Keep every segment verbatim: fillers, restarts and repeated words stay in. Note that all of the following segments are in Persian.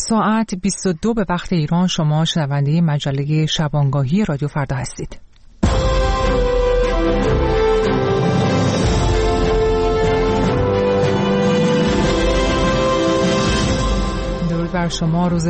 ساعت بیست و دو به وقت ایران شما شنونده مجله شبانگاهی رادیو فردا هستید. بر شما روز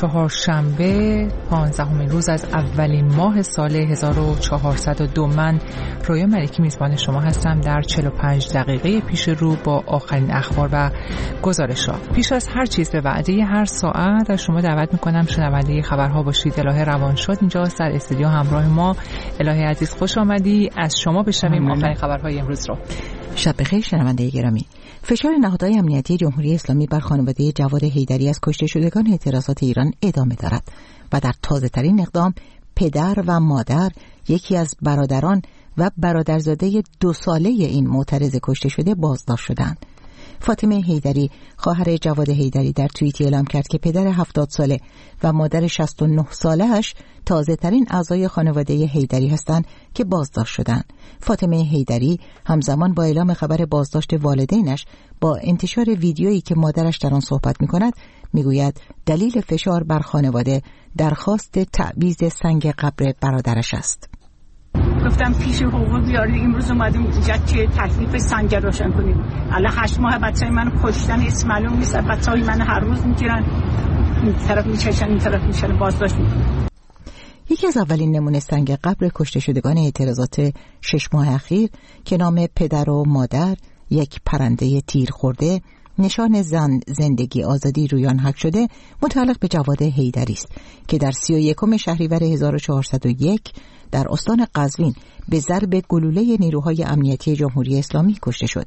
چهارشنبه پانزدهمین روز از اولین ماه سال هزار و چهارصد و دو. من رویا ملکی میزبان شما هستم در چهل و پنج دقیقه پیش رو با آخرین اخبار و گزارش‌ها. پیش از هر چیز به وعده هر ساعت از شما دعوت میکنم شنونده خبرها باشید. الهه روانشاد اینجاست در استودیو همراه ما. الهه عزیز خوش آمدی. از شما بشنویم آخرین خبرهای امروز رو. شب بخیر شنونده گرامی. فشار نهادهای امنیتی جمهوری اسلامی بر خانواده جواد حیدری از کشته شدگان اعتراضات ایران ادامه دارد و در تازه‌ترین اقدام پدر و مادر، یکی از برادران و برادرزاده دو ساله این معترض کشته شده بازداشت شدند. فاطمه حیدری خواهر جواد حیدری در توییتی اعلام کرد که پدر هفتاد ساله و مادر شصت و نه ساله‌اش تازه‌ترین اعضای خانواده حیدری هستند که بازداشت شدند. فاطمه حیدری همزمان با اعلام خبر بازداشت والدینش با انتشار ویدیویی که مادرش در آن صحبت می‌کند میگوید دلیل فشار بر خانواده درخواست تعویض سنگ قبر برادرش است. گفتم پیش حقوق بیارید، امروز اومدیم اینجا که تکلیف سنگ روشن کنیم. الان هشت ماه بچه‌ی منو کشتن، اسم معلوم نیست. بچه‌های من هر روز میگیرن، این طرف میچشن این طرف میشن، بازداشت میکنن. یکی از اولین نمونه سنگ قبر کشته شدگان اعتراضات شش ماه اخیر که نام پدر و مادر، یک پرنده تیر خورده، نشان زن زندگی آزادی رویان حک شده متعلق به جواد حیدری است که در سی و یکم شهریور هزار و چهارصد و یک در استان قزوین به ضرب گلوله نیروهای امنیتی جمهوری اسلامی کشته شد.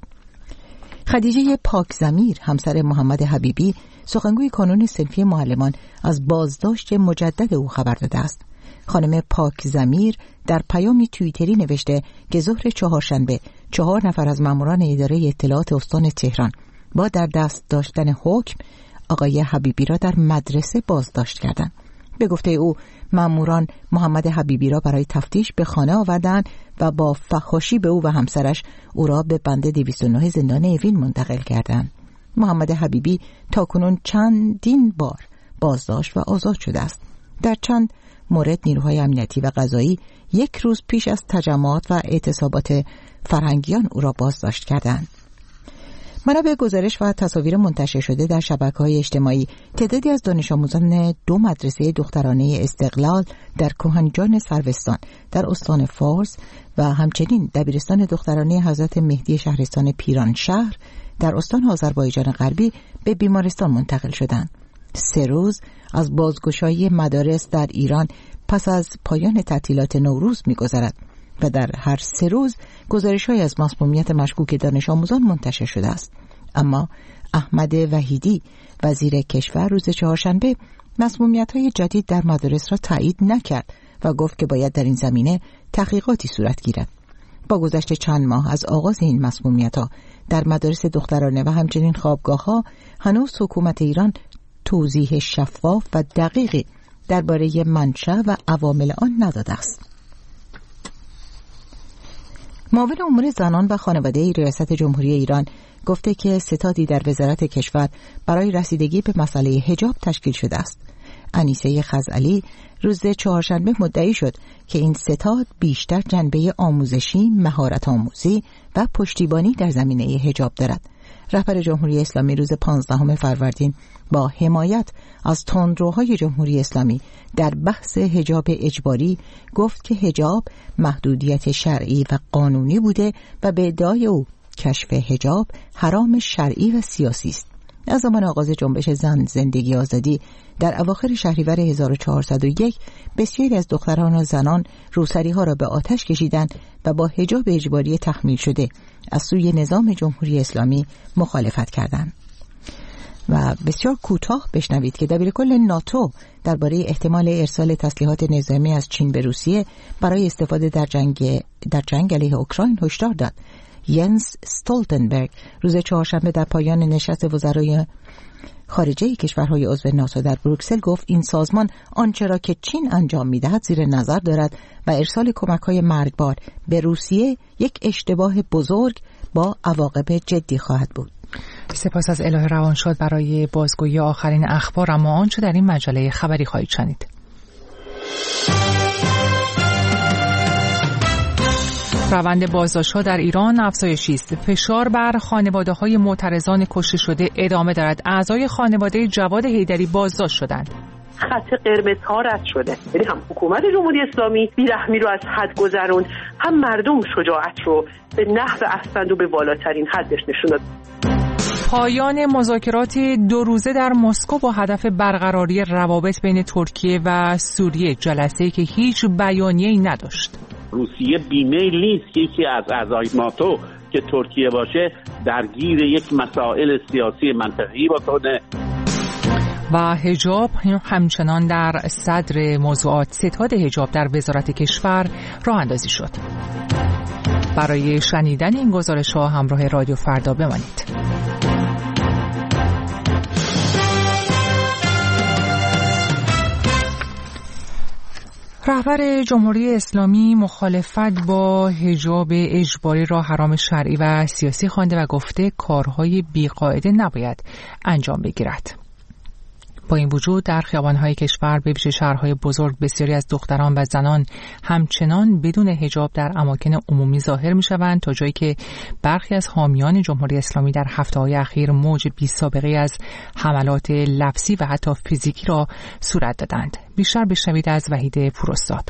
خدیجه پاکضمیر همسر محمد حبیبی سخنگوی کانون صنفی معلمان از بازداشت مجدد او خبر داده است. خانم پاکضمیر در پیامی توییتری نوشته که ظهر چهارشنبه چهار نفر از ماموران اداره اطلاعات استان تهران با در دست داشتن حکم آقای حبیبی را در مدرسه بازداشت کردند. به گفته او ماموران محمد حبیبی را برای تفتیش به خانه آوردند و با فحاشی به او و همسرش او را به بند دویست و نه زندان اوین منتقل کردند. محمد حبیبی تاکنون چندین بار بازداشت و آزاد شده است. در چند مورد نیروهای امنیتی و قضایی یک روز پیش از تجمعات و اعتصابات فرهنگیان او را بازداشت کردند. منابع گزارش و تصاویر منتشر شده در شبکه‌های اجتماعی تعدادی از دانش آموزان دو مدرسه دخترانه استقلال در کهنجان سروستان در استان فارس و همچنین دبیرستان دخترانه حضرت مهدی شهرستان پیرانشهر در استان آذربایجان غربی به بیمارستان منتقل شدند. سه روز از بازگشایی مدارس در ایران پس از پایان تعطیلات نوروز می‌گذرد و در هر سه روز گزارش‌های از مسمومیت مشکوک دانش آموزان منتشر شده است. اما احمد وحیدی وزیر کشور روز چهارشنبه مسمومیت‌های جدید در مدارس را تایید نکرد و گفت که باید در این زمینه تحقیقاتی صورت گیرد. با گذشت چند ماه از آغاز این مسمومیت‌ها در مدارس دخترانه و همچنین خوابگاه‌ها هنوز حکومت ایران توضیح شفاف و دقیقی درباره منشأ و عوامل آن نداده است. معاون امور زنان و خانواده ریاست جمهوری ایران گفته که ستادی در وزارت کشور برای رسیدگی به مسئله حجاب تشکیل شده است. انیسه خزعلی روز چهارشنبه مدعی شد که این ستاد بیشتر جنبه آموزشی، مهارت آموزی و پشتیبانی در زمینه حجاب دارد. رهبر جمهوری اسلامی روز پانزدهم فروردین با حمایت از تندروهای جمهوری اسلامی در بحث حجاب اجباری گفت که حجاب محدودیت شرعی و قانونی بوده و به ادعای او کشف حجاب حرام شرعی و سیاسی است. از زمان آغاز جنبش زن زندگی آزادی در اواخر شهریور هزار و چهارصد و یک بسیاری از دختران و زنان روسری‌ها را به آتش کشیدند و با حجاب اجباری تحمیل شده از سوی نظام جمهوری اسلامی مخالفت کردند. و بسیار کوتاه بشنوید که دبیرکل ناتو درباره احتمال ارسال تسلیحات نظامی از چین به روسیه برای استفاده در جنگ در جنگ علیه اوکراین هشدار داد. ینس استولتنبرگ روز چهارشنبه در پایان نشست وزرای خارجه کشورهای عضو ناتو در بروکسل گفت این سازمان آنچه را که چین انجام می‌دهد زیر نظر دارد و ارسال کمک‌های مرگبار به روسیه یک اشتباه بزرگ با عواقب جدی خواهد بود. سپاس از الهه روانشاد برای بازگویی آخرین اخبار. اما آنچه در این مجله خبری خواهید شنید. روند بازداشت‌ها در ایران افزایشی است. فشار بر خانواده‌های معترضان کشته شده ادامه دارد. اعضای خانواده جواد حیدری بازداشت شدند. خط قرمزها رد شده. یعنی هم حکومت جمهوری اسلامی بیرحمی رو از حد گذرون، هم مردم شجاعت رو به نحو احسن و به بالاترین حدش نشون داد. پایان مذاکرات دو روزه در مسکو با هدف برقراری روابط بین ترکیه و سوریه، جلسه‌ای که هیچ بیانیه‌ای نداشت. روسیه بیمیل نیست که یکی از اعضای ناتو که ترکیه باشه درگیر یک مسائل سیاسی منطقه‌ای بکنه. و حجاب همچنان در صدر موضوعات. ستاد حجاب در وزارت کشور راه اندازی شد. برای شنیدن این گزارش‌ها همراه رادیو فردا بمانید. رهبر جمهوری اسلامی مخالفت با حجاب اجباری را حرام شرعی و سیاسی خوانده و گفته کارهای بیقاعده نباید انجام بگیرد. با این وجود در خیابان‌های کشور به ویژه شهرهای بزرگ بسیاری از دختران و زنان همچنان بدون حجاب در اماکن عمومی ظاهر می‌شوند، تا جایی که برخی از حامیان جمهوری اسلامی در هفته‌های اخیر موج بی‌سابقه از حملات لفظی و حتی فیزیکی را صورت دادند. بیشتر بشنوید از وحید پوراستاد.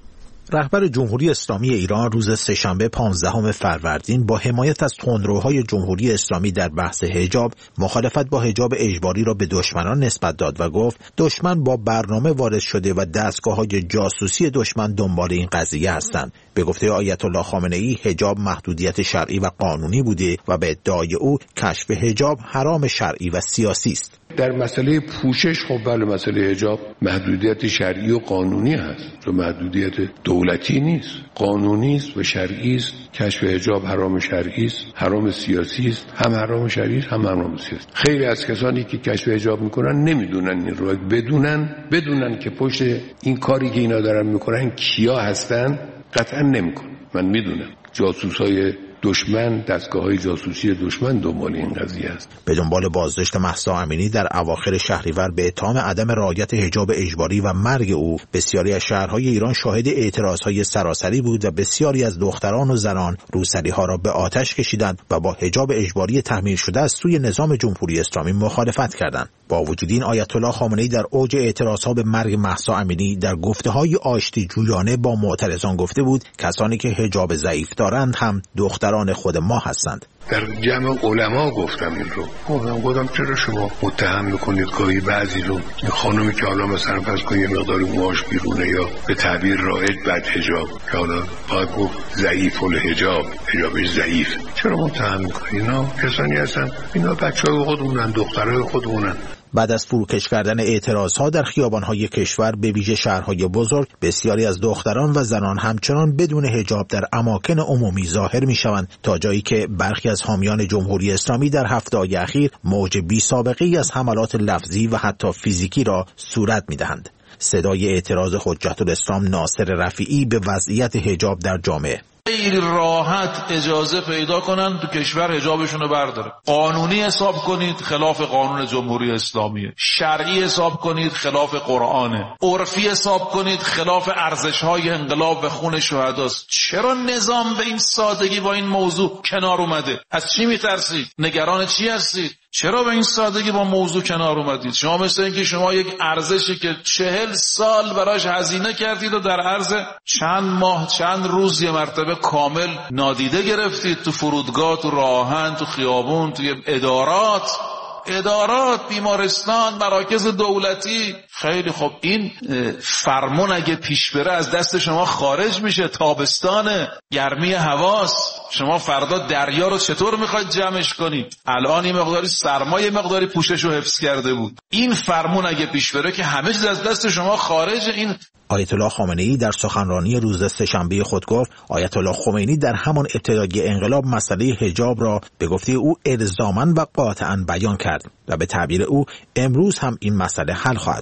رهبر جمهوری اسلامی ایران روز سه‌شنبه پانزدهم فروردین با حمایت از تندروهای جمهوری اسلامی در بحث حجاب، مخالفت با حجاب اجباری را به دشمنان نسبت داد و گفت دشمن با برنامه وارد شده و دستگاه‌های جاسوسی دشمن دنبال این قضیه هستند. به گفته آیت الله خامنه‌ای، حجاب محدودیت شرعی و قانونی بوده و به ادعای او کشف حجاب حرام شرعی و سیاسی است. در مسئله پوشش خب بله، مسئله حجاب محدودیت شرعی و قانونی هست، تو محدودیت دولتی نیست، قانونی است و شرعی است. کشف حجاب حرام شرعی است، حرام سیاسی است، هم حرام شرعی است هم حرام سیاسی. خیلی از کسانی که کشف حجاب میکنن نمیدونن این رو، بدونن بدونن که پشت این کاری که اینا دارن میکنن کیا هستن قطعا نمیکنن. من میدونم جاسوسای دشمن، دستگاه‌های جاسوسی دشمن دنبال این قضیه است. به دنبال بازداشت مهسا امینی در اواخر شهریور به اتهام عدم رعایت حجاب اجباری و مرگ او، بسیاری از شهرهای ایران شاهد اعتراضهای سراسری بود و بسیاری از دختران و زنان روسری‌ها را به آتش کشیدند و با حجاب اجباری تحمیل شده از سوی نظام جمهوری اسلامی مخالفت کردند. با وجود این، آیت الله خامنه‌ای در اوج اعتراضها به مرگ مهسا امینی در گفته‌های آشتی جویانه با معترضان گفته بود کسانی که حجاب ضعیف دارند هم دختران خود ما هستند. در جمع علما گفتم این رو. گفتم گفتم چرا شما متهم میکنید گاهی بعضی رو، این خانمی که حالا مثلا فرض کنید یه مقداری موهاش بیرونه یا به تعبیر رایج بد حجاب، که حالا باید گفت ضعیف الحجاب، حجابش ضعیف، چرا متهم میکنید؟ اینا کسانی هستن، اینا بچه‌های خودمونن، دخترای خودمونن. بعد از فروکش کردن اعتراضها در خیابان‌های کشور به ویژه شهرهای بزرگ، بسیاری از دختران و زنان همچنان بدون حجاب در اماکن عمومی ظاهر می‌شوند، تا جایی که برخی از حامیان جمهوری اسلامی در هفته‌های اخیر موج بی‌سابقه‌ای از حملات لفظی و حتی فیزیکی را صورت می‌دهند. صدای اعتراض حجت الاسلام ناصر رفیعی به وضعیت حجاب در جامعه. خیلی راحت اجازه پیدا کنن تو کشور حجابشون رو برداره. قانونی حساب کنید خلاف قانون جمهوری اسلامیه، شرعی حساب کنید خلاف قرآنه، عرفی حساب کنید خلاف ارزش‌های انقلاب و خون شهداست. چرا نظام به این سادگی با این موضوع کنار اومده؟ از چی میترسید؟ نگران چی هستید؟ چرا به این سادگی با موضوع کنار اومدید؟ شما مثل اینکه شما یک ارزشی که چهل سال براش هزینه کردید و در عرض چند ماه چند روز یه مرتبه کامل نادیده گرفتید. تو فرودگاه، تو راهن، تو خیابون، توی ادارات ادارات بیمارستان، مراکز دولتی. خیلی خب، این فرمان اگه پیش بره از دست شما خارج میشه. تابستانه، گرمی حواس، شما فردا دریا رو چطور میخواید جمعش کنید؟ الان این مقداری سرما، یه مقداری پوشش رو حفظ کرده بود. این فرمان اگه پیش بره که همه چیز از دست شما خارجه. این آیت الله خامنه‌ای در سخنرانی روز سه‌شنبه خود گفت آیت الله خمینی در همان ابتدای انقلاب مسئله حجاب را به گفته او الزاماً و قاطعاً بیان کرد و به تعبیر او امروز هم این مسئله حل خواهد شد.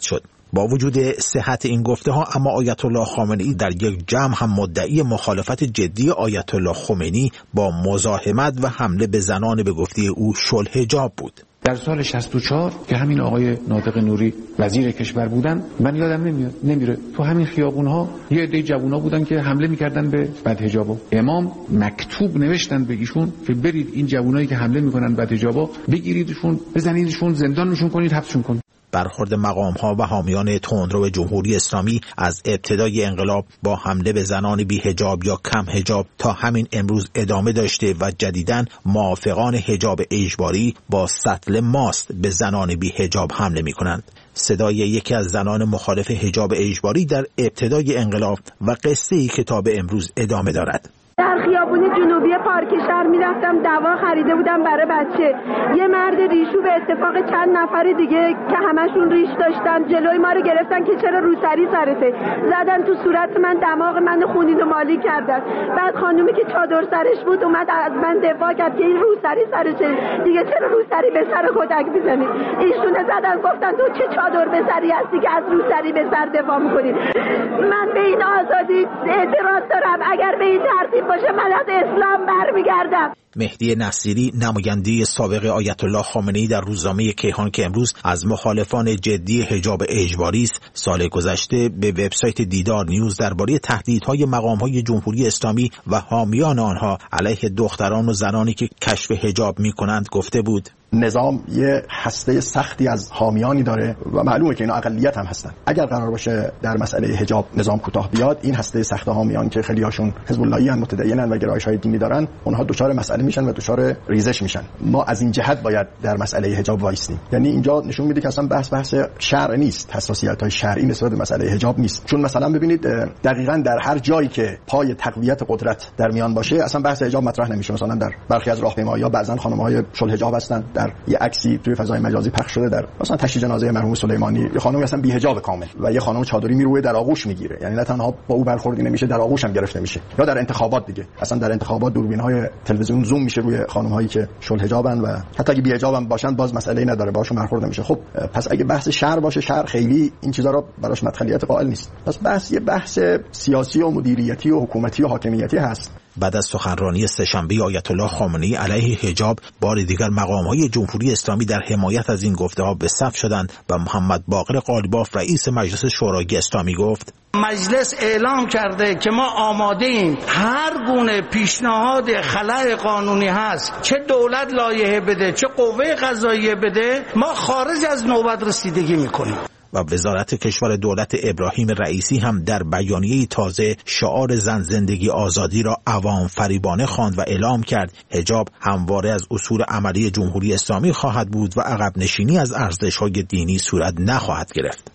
با وجود صحت این گفته ها، اما آیت الله خامنه‌ای در یک جمع هم مدعی مخالفت جدی آیت الله خمینی با مزاحمت و حمله به زنان به گفته او شلحجاب بود. در سال شصت و چهار که همین آقای ناطق نوری وزیر کشور بودن، من یادم نمیاد نمیره تو همین خیابون‌ها یه عده جوونا بودن که حمله می‌کردن به بدحجابا. امام مکتوب نوشتن به ایشون که برید این جوونایی که حمله می‌کنن بدحجابا بگیریدشون، بزنیدشون، زندانشون کنید، حبسشون کنید. برخورد مقام‌ها و حامیان تندرو جمهوری اسلامی از ابتدای انقلاب با حمله به زنان بی‌حجاب یا کم حجاب تا همین امروز ادامه داشته و جدیداً موافقان حجاب اجباری با سطل ماست به زنان بی‌حجاب حمله می‌کنند. صدای یکی از زنان مخالف حجاب اجباری در ابتدای انقلاب و قصه‌ای که تا به امروز ادامه دارد. در خیابون جنوبی پارک شهر میرفتم، دوا خریده بودم برای بچه. یه مرد ریشو به اتفاق چند نفر دیگه که همشون ریش داشتن جلوی ما رو گرفتن که چرا روسری سرته، زدن تو صورت من، دماغ من خونین و مالی کردن. بعد خانومی که چادر سرش بود اومد از من دفاع کرد که این روسری سرشه دیگه، چرا روسری به سر کتک میزنی؟ ایشونه زدن گفتن تو چه چادر به سری هستی که از روسری به سر دفاع میکنی؟ من به این آزادی اعتراض دارم. اگر به این ترتیب باشه من از اسلام برمیگردم. مهدی نصیری، نماینده سابق آیت الله خامنه‌ای در روزنامه کیهان که امروز از مخالفان جدی حجاب اجباری است، سال گذشته به وبسایت دیدار نیوز درباره تهدیدهای مقام‌های جمهوری اسلامی و حامیان آنها علیه دختران و زنانی که کشف حجاب می‌کنند گفته بود: نظام یه هسته سختی از حامیانی داره و معلومه که اینا اقلیت هم هستن. اگر قرار باشه در مسئله حجاب نظام کوتاه بیاد، این هسته سخت حامیان که خیلی هاشون حزب اللهی ان، متدینن و گرایش‌های دینی دارن، اونها دچار مسئله میشن و دچار ریزش میشن. ما از این جهت باید در مسئله حجاب وایسیم. یعنی اینجا نشون میده که اصلا بحث بحث شرع نیست، حساسیت‌های شرعی نسبت به مسئله حجاب نیست. چون مثلا ببینید دقیقاً در هر جایی که پای تقویت قدرت در میان باشه، اصلا بحث حجاب مطرح نمیشه. مثلا در برخی از راهپیمایی‌ها بعضن خانم‌های شل حجاب هستن. در یه عکسی توی فضای مجازی پخش شده در مثلا تشییع جنازه مرحوم سلیمانی، یه خانم اصلا بی حجاب کامل و یه خانم چادری میروه در آغوش میگیره. یعنی نه تنها با او برخوردی نمیشه، در آغوش هم گرفته میشه. یا در انتخابات دیگه، اصلا در انتخابات دوربین‌های تلویزیون زوم میشه روی خانم‌هایی که شل حجابن و حتی اگه بی حجاب هم باشن باز مسئله‌ای نداره، باهاشون برخورد نمیشه. خب پس اگه بحث شرع باشه، شرع خیلی این چیزا رو براش مدخلیت قائل نیست. پس بحث یه بحث سیاسی و مدیریتی و حکومتی و حاکمیتی هست. بعد از سخنرانی سه‌شنبه آیت الله خامنه‌ای علیه حجاب، بار دیگر مقام‌های جمهوری اسلامی در حمایت از این گفته‌ها به صف شدند و محمد باقر قالیباف رئیس مجلس شورای اسلامی گفت: مجلس اعلام کرده که ما آماده ایم هر گونه پیشنهاد خلأ قانونی هست، چه دولت لایحه بده چه قوه قضاییه بده، ما خارج از نوبت رسیدگی میکنیم. و وزارت کشور دولت ابراهیم رئیسی هم در بیانیه تازه شعار زن زندگی آزادی را عوام فریبانه خواند و اعلام کرد حجاب همواره از اصول عملی جمهوری اسلامی خواهد بود و عقب نشینی از ارزش‌های دینی صورت نخواهد گرفت.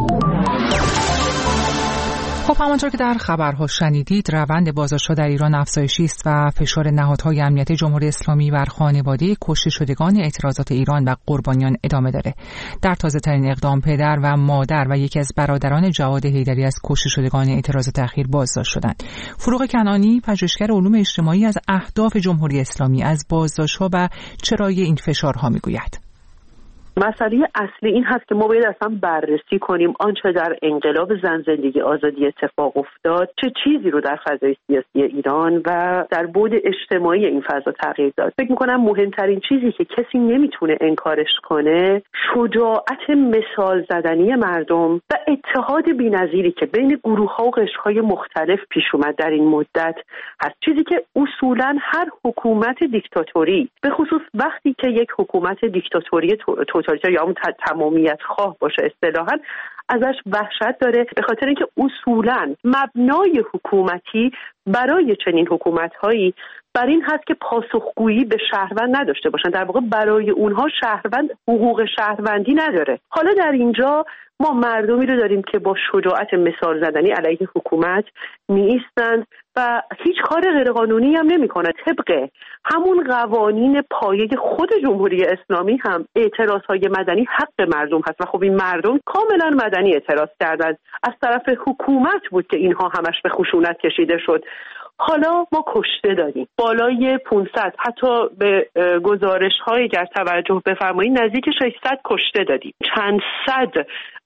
خب همانطور که در خبرها شنیدید، روند بازداشت‌ها در ایران افزایشی است و فشار نهادهای امنیتی جمهوری اسلامی بر خانواده کشته شدگان اعتراضات ایران و قربانیان ادامه داره. در تازه‌ترین اقدام، پدر و مادر و یکی از برادران جواد حیدری از کشته شدگان اعتراضات اخیر بازداشت شدند. فروغ کنعانی، پژوهشگر علوم اجتماعی، از اهداف جمهوری اسلامی از بازداشت‌ها و چرایی این فشارها میگوید. مسئله اصلی این هست که ما باید اصلا بررسی کنیم آنچه در انقلاب زن زندگی آزادی اتفاق افتاد چه چیزی رو در فضای سیاسی ایران و در بعد اجتماعی این فضا تغییر داد. فکر می‌کنم مهمترین چیزی که کسی نمیتونه انکارش کنه شجاعت مثال زدنی مردم و اتحاد بی‌نظیری که بین گروه‌ها و قشرهای مختلف پیش اومد در این مدت هست. چیزی که اصولاً هر حکومت دیکتاتوری، به خصوص وقتی که یک حکومت دیکتاتوری توتالیتر یا اون تمامیت خواه باشه اصطلاحاً، ازش وحشت داره، به خاطر اینکه اصولاً مبنای حکومتی برای چنین حکومت‌هایی بر این هست که پاسخگویی به شهروند نداشته باشن. در واقع برای اونها شهروند حقوق شهروندی نداره. حالا در اینجا ما مردمی رو داریم که با شجاعت مثال زدنی علیه حکومت می‌ایستند و هیچ کار غیرقانونی هم نمی‌کنند. طبق همون قوانین پایه خود جمهوری اسلامی هم اعتراض‌های مدنی حق مردم هست و خب این مردم کاملا مدنی اعتراض کردند. از طرف حکومت بود که اینها همش به خشونت کشیده شد. حالا ما کشته داریم بالای پانصد، حتی به گزارش‌های گر توجه بفرمایید نزدیک ششصد کشته دادیم. چند صد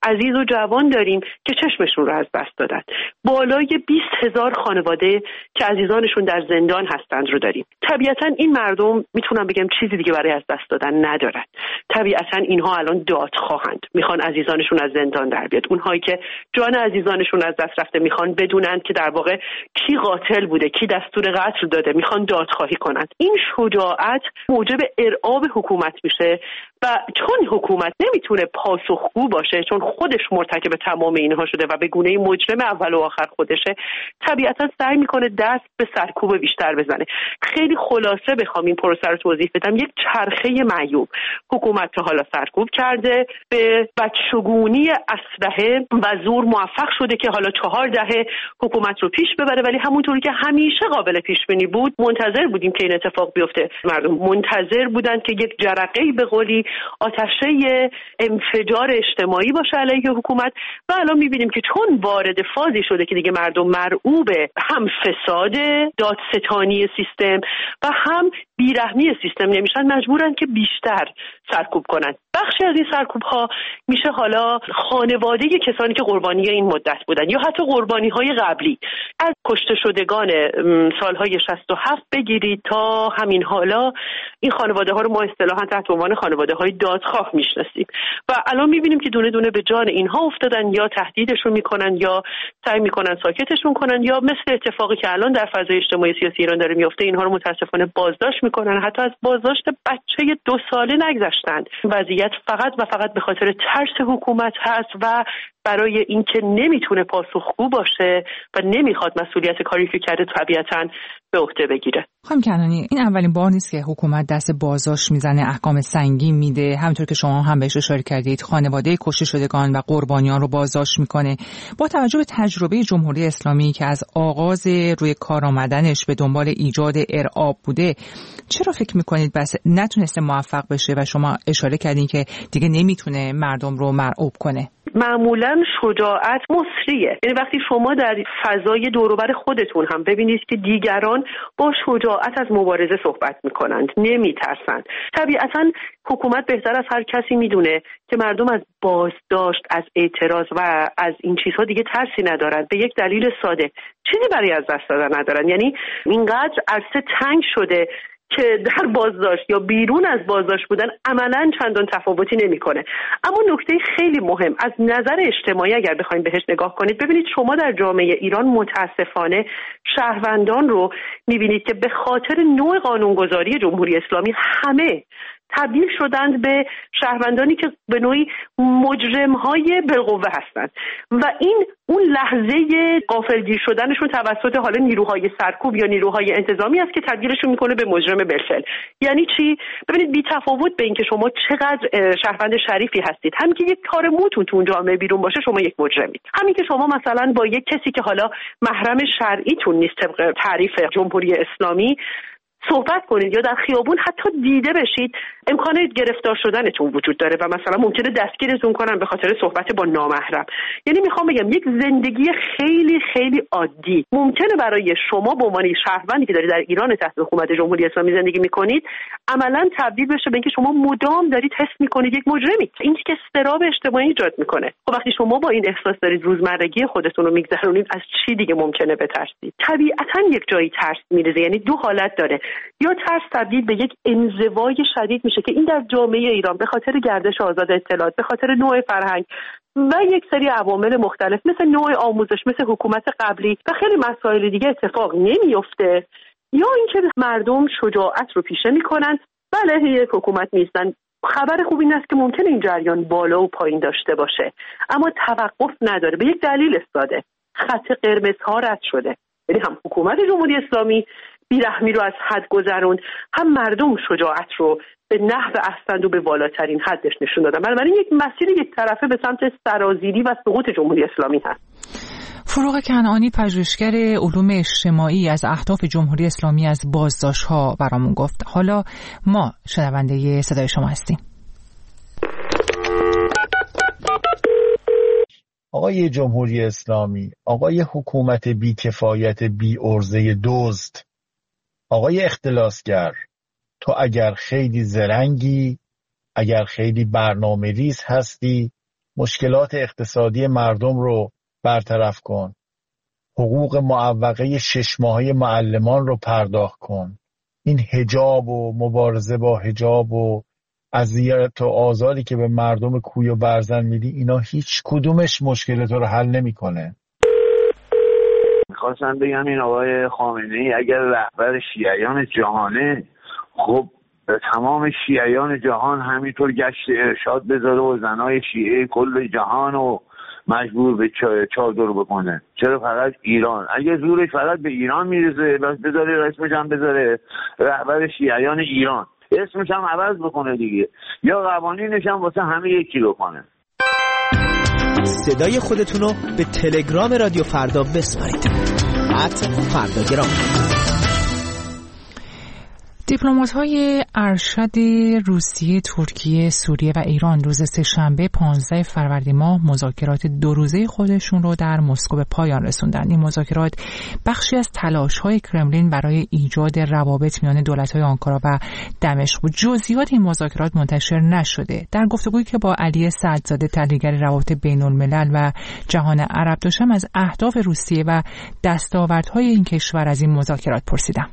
عزیز و جوان داریم که چشمشون رو از دست دادن. بالای بیست هزار خانواده که عزیزانشون در زندان هستند رو داریم. طبیعتا این مردم میتونم بگم چیزی دیگه برای از دست دادن ندارن. طبیعتا اینها الان داد خواهند، میخوان عزیزانشون از زندان در بیاد. اونهایی که جان عزیزانشون از دست رفته میخوان بدونن که در واقع کی قاتل بوده، کی دستور قتل داده، میخوان دادخواهی کنند. این شجاعت موجب ارعاب حکومت میشه و چون حکومت نمیتونه پاسخگو باشه، چون خودش مرتکب تمام اینها شده و به گونه مجرم اول و آخر خودشه، طبیعتا سعی میکنه دست به سرکوب بیشتر بزنه. خیلی خلاصه بخوام این پروسه رو توضیح بدم، یک چرخه معیوب. حکومت تا حالا سرکوب کرده، به بچگونی اسلحه و زور موفق شده که حالا چهار دهه حکومت رو پیش ببره، ولی همونطوری که همیشه قابل پیش بینی بود منتظر بودیم که این اتفاق بیفته. مردم منتظر بودن که یک جرقه‌ای به قولی آتشه انفجار اجتماعی باشه علیه حکومت و الان می‌بینیم که چون وارد فازی شده که دیگه مردم مرعوب هم فساد دادستانی سیستم و هم بیرحمی سیستم نمیشن، مجبورن که بیشتر سرکوب کنن. بخشی از این سرکوب ها میشه حالا خانواده کسانی که قربانی این مدت بودن یا حتی قربانی های قبلی، از کشته شدگان سالهای شصت و هفت بگیرید تا همین حالا. این خانواده ها رو ما اصطلاحاً تحت عنوان خانواده های دادخواه میشناسیم و الان میبینیم که دونه دونه به جان اینها افتادن، یا تهدیدشون میکنن یا سعی میکنن ساکتشون کنن، یا مثل اتفاقی که الان در فضای اجتماعی سیاسی ایران داره میفته اینها رو متاسفانه بازداشت میکنن. حتی از بازداشت بچه دو ساله نگذشتند. وضعیت فقط و فقط به خاطر ترس حکومت هست و برای اینکه نمیتونه پاسخگو باشه و نمیخواد مسئولیت کاری که کرده طبیعتاً به عهده بگیره. خانم کنعانی، این اولین بار نیست که حکومت دست بازداشت میزنه، احکام سنگین میده. همونطور که شما هم بهش اشاره کردید، خانواده کشته شدگان و قربانیان رو بازداشت میکنه. با توجه به تجربه جمهوری اسلامی که از آغاز روی کار آمدنش به دنبال ایجاد ارعاب بوده، چرا فکر میکنید بس نتونسته موفق بشه و شما اشاره کردین که دیگه نمیتونه مردم رو مرعوب کنه؟ معمولا شجاعت مصریه. یعنی وقتی شما در فضای دوروبر خودتون هم ببینید که دیگران با شجاعت از مبارزه صحبت میکنند، نمیترسند، طبیعتا حکومت بهتر از هر کسی میدونه که مردم از بازداشت، از اعتراض و از این چیزها دیگه ترسی ندارند. به یک دلیل ساده، چیزی برای از دست دادن ندارن. یعنی اینقدر عرصه تنگ شده که در بازداشت یا بیرون از بازداشت بودن عملاً چندان تفاوتی نمیکنه. اما نکته خیلی مهم از نظر اجتماعی اگر بخوایم بهش نگاه کنید، ببینید شما در جامعه ایران متاسفانه شهروندان رو میبینید که به خاطر نوع قانونگذاری جمهوری اسلامی همه تبدیل شدند به شهروندانی که به نوعی مجرم‌های بالقوه هستند و این اون لحظه غافلگیر شدنشون توسط حالا نیروهای سرکوب یا نیروهای انتظامی است که تبدیلشون میکنه به مجرم بالفعل. یعنی چی؟ ببینید بی تفاوت به این که شما چقدر شهروند شریفی هستید، همین که یک کار موتون تو اون جامعه بیرون باشه شما یک مجرمید. همین که شما مثلا با یک کسی که حالا محرم شرعیتون نیست طبق تعریف جمهوری اسلامی صحبت کنید یا در خیابون حتی دیده بشید، امکان گرفتار شدنتون وجود داره و مثلا ممکنه دستگیرتون کنن به خاطر صحبت با نامحرم. یعنی میخوام بگم یک زندگی خیلی خیلی عادی ممکنه برای شما به عنوان شهروندی که دارید در ایران تحت حکومت جمهوری اسلامی زندگی میکنید عملاً تبدیل بشه به اینکه شما مدام دارید حس میکنید یک مجرمید. این که استراب اجتماعی ایجاد میکنه. خب وقتی شما با این احساس دارید روزمرگی خودتون رو میگذرونید، از چی دیگه ممکنه بترسید؟ طبیعتاً یک جایی ترس میریزه. یعنی دو حالت داره، یا ترس تبدیل به یک انزوای شدید میشه که این در جامعه ایران به خاطر گردش آزاد اطلاعات، به خاطر نوع فرهنگ و یک سری عوامل مختلف مثل نوع آموزش، مثل حکومت قبلی و خیلی مسائل دیگه اتفاق نمیفته، یا اینکه مردم شجاعت رو پیشه میکنن. بله یک حکومت نیستن. خبر خوب این است که ممکنه این جریان بالا و پایین داشته باشه اما توقف نداره. به یک دلیل ساده، خط قرمز ها رد شده. یعنی هم حکومت جمهوری اسلامی بیرحمی رو از حد گذروند، هم مردم شجاعت رو به نحو احسن و به بالاترین حدش نشون دادن. بنابراین یک مسیر یک طرفه به سمت سرازیری و سقوط جمهوری اسلامی هست. فروغ کنعانی، پژوهشگر علوم اجتماعی، از اهداف جمهوری اسلامی از بازداشت‌ها برامون گفت. حالا ما شنونده صدای شما هستیم. آقای جمهوری اسلامی، آقای حکومت بی‌کفایت، بی ارزه دزد، آقای اختلاسگر، تو اگر خیلی زرنگی، اگر خیلی برنامه ریز هستی، مشکلات اقتصادی مردم رو برطرف کن، حقوق معوقه شش ماهه معلمان رو پرداخت کن، این حجاب و مبارزه با حجاب و اذیت و آزاری که به مردم کوی و برزن میدی، اینا هیچ کدومش مشکل تو رو حل نمیکنه. میخواستم بگم این آقای خامنه‌ای اگر رهبر شیعیان جهانه، خب تمام شیعیان جهان همینطور گشت ارشاد بذاره و زنای شیعه کل جهان رو مجبور به چادر بکنه. چرا فقط ایران؟ اگه زورش فقط به ایران میرسه بس بذاره اسمش هم بذاره رهبر شیعیان ایران، اسمش هم عوض بکنه دیگه، یا قوانینش هم واسه همه یکی بکنه. صدای خودتونو به تلگرام رادیو فردا بسپارید. ات فرداگرام. دیپلمات‌های ارشد روسیه، ترکیه، سوریه و ایران روز سه‌شنبه پانزده فروردین ماه مذاکرات دو روزه خودشون رو در مسکو به پایان رسوندن. این مذاکرات بخشی از تلاش‌های کرملین برای ایجاد روابط میان دولت‌های آنکارا و دمشق بود. جزئیات این مذاکرات منتشر نشده. در گفتگویی که با علی سعدزاده تحلیلگر روابط بین‌الملل و جهان عرب داشتم، از اهداف روسیه و دستاوردهای این کشور از این مذاکرات پرسیدم.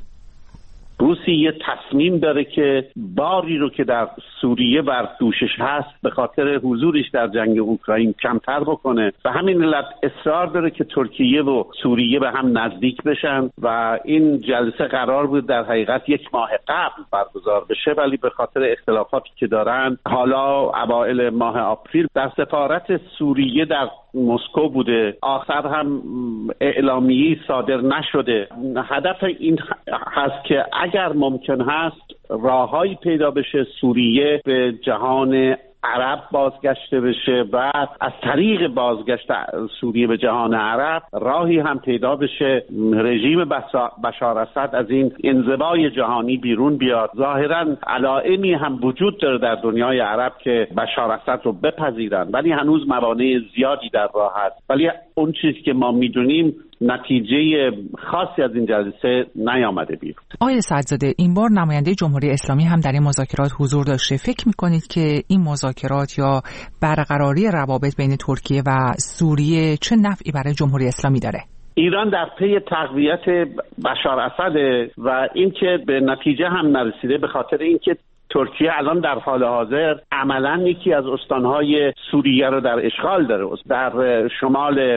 روسیه تصمیم داره که باری رو که در سوریه بر دوشش هست به خاطر حضورش در جنگ اوکراین کمتر بکنه و همین علت اصرار داره که ترکیه و سوریه به هم نزدیک بشن و این جلسه قرار بود در حقیقت یک ماه قبل برگزار بشه، ولی به خاطر اختلافاتی که دارن حالا اوایل ماه آپریل در سفارت سوریه در مسکو بوده. آخر هم اعلامیه‌ای صادر نشده. هدف این هست که اگر ممکن هست راههایی پیدا بشه سوریه به جهان عرب بازگشته بشه و از طریق بازگشت سوریه به جهان عرب راهی هم پیدا بشه رژیم بشار اسد از این انزوای جهانی بیرون بیاد. ظاهراً علائمی هم وجود داره در دنیای عرب که بشار اسد رو بپذیرن، ولی هنوز موانع زیادی در راه هست. ولی اون چیزی که ما میدونیم نتیجه خاصی از این جلسه نیامده بیرون. آقای سعدزاده، این بار نماینده جمهوری اسلامی هم در این مذاکرات حضور داشته. فکر میکنید که این مذاکرات یا برقراری روابط بین ترکیه و سوریه چه نفعی برای جمهوری اسلامی داره؟ ایران در پی تقویت بشار اسد و اینکه به نتیجه هم نرسیده به خاطر اینکه ترکیه الان در حال حاضر عملاً یکی از استانهای سوریه رو در اشغال داره. در شمال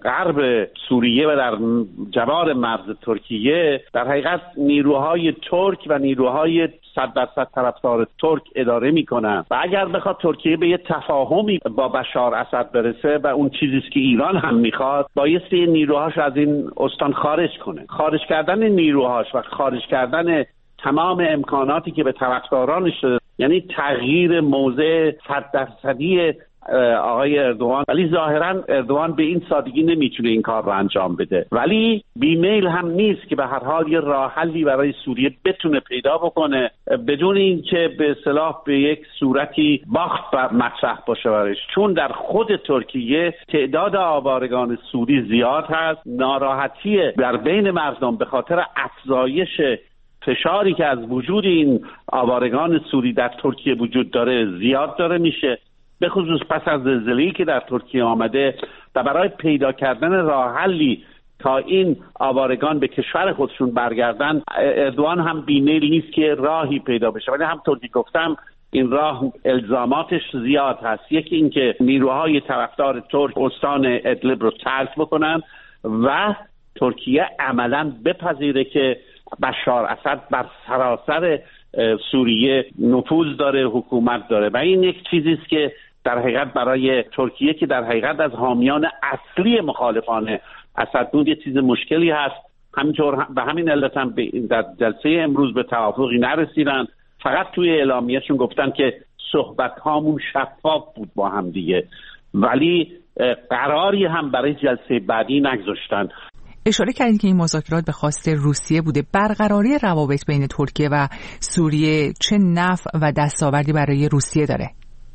غرب سوریه و در جوار مرز ترکیه در حقیقت نیروهای ترک و نیروهای صد درصد طرفدار ترک اداره میکنن و اگر بخواد ترکیه به یه تفاهمی با بشار اسد برسه و اون چیزی که ایران هم میخواد، بایستی نیروهاش از این استان خارج کنه. خارج کردن نیروهاش و خارج کردن تمام امکاناتی که به طرفدارانش شده، یعنی تغییر موضع صد درصدی آقای اردوغان، ولی ظاهرا اردوغان به این سادگی نمیتونه این کار رو انجام بده، ولی بیمیل هم نیست که به هر حال یه راه حلی برای سوریه بتونه پیدا بکنه بدون اینکه به اصطلاح به یک صورتی باخت مطرح باشه برش. چون در خود ترکیه تعداد آوارگان سوری زیاد هست، ناراحتی در بین مردم به خاطر افزایش فشاری که از وجود این آوارگان سوری در ترکیه وجود داره زیاد داره میشه، به خصوص پس از زلزله‌ای که در ترکیه آمده و برای پیدا کردن راه حلی تا این آوارگان به کشور خودشون برگردن، اردوغان هم بیمیل نیست که راهی پیدا بشه، ولی همطور که گفتم این راه الزاماتش زیاد هست. یکی این که نیروهای طرفدار ترک استان ادلب رو ترک بکنن و ترکیه عملاً بپذیره که بشار اسد بر سراسر سوریه نفوذ داره، حکومت داره و این یک چیزی است که در حقیقت برای ترکیه که در حقیقت از حامیان اصلی مخالفان اسد بود یه چیز مشکلی هست. همینطور به همین علت هم در جلسه امروز به توافقی نرسیدن، فقط توی اعلامیه‌شون گفتن که صحبت هامون شفاف بود با هم دیگه، ولی قراری هم برای جلسه بعدی نگذاشتن. اشاره کردید که این مذاکرات به خواست روسیه بوده. برقراری روابط بین ترکیه و سوریه چه نفع و دستاوردی برای روسیه داره؟